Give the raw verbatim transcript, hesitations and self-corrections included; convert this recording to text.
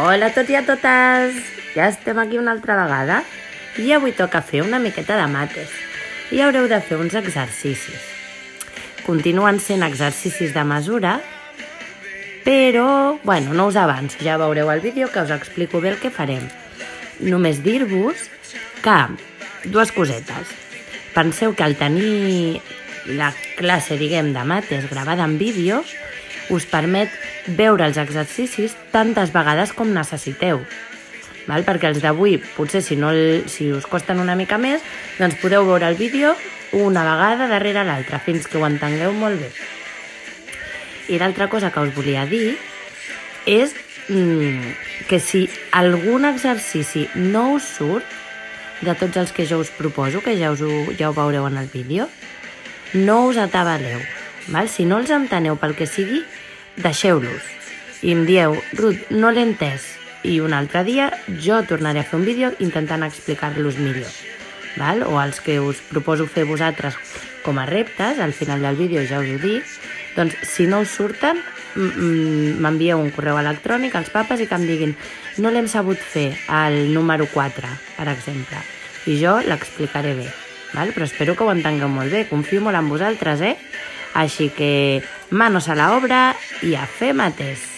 Hola a tots i a totes! Ja estem aquí una altra vegada i avui toca fer una miqueta de mates i haureu de fer uns exercicis. Continuen sent exercicis de mesura, però, bueno, no us avanço, ja veureu el vídeo que us explico bé el que farem. Només dir-vos que, dues cosetes, penseu que al tenir la classe, diguem, de mates gravada en vídeo, us permet veure els exercicis tantes vegades com necessiteu. Val? Perquè els d'avui, potser si, no el, si us costen una mica més, doncs podeu veure el vídeo una vegada darrere l'altra, fins que ho entengueu molt bé. I l'altra cosa que us volia dir és mmm, que si algun exercici no us surt, de tots els que jo us proposo, que ja, us ho, ja ho veureu en el vídeo, no us atabaleu. Val? Si no els enteneu pel que sigui, deixeu-los. I em dieu, Ruth, no l'he entès. I un altre dia jo tornaré a fer un vídeo intentant explicar-los millor. Val? O els que us proposo fer vosaltres com a reptes, al final del vídeo ja us ho dic, doncs si no us surten, m'envieu un correu electrònic als papes i que em diguin no l'hem sabut fer al número quatre, per exemple, i jo l'explicaré bé. Val? Però espero que ho entengueu molt bé, confio molt en vosaltres, eh? Així que manos a la obra i a fer mates!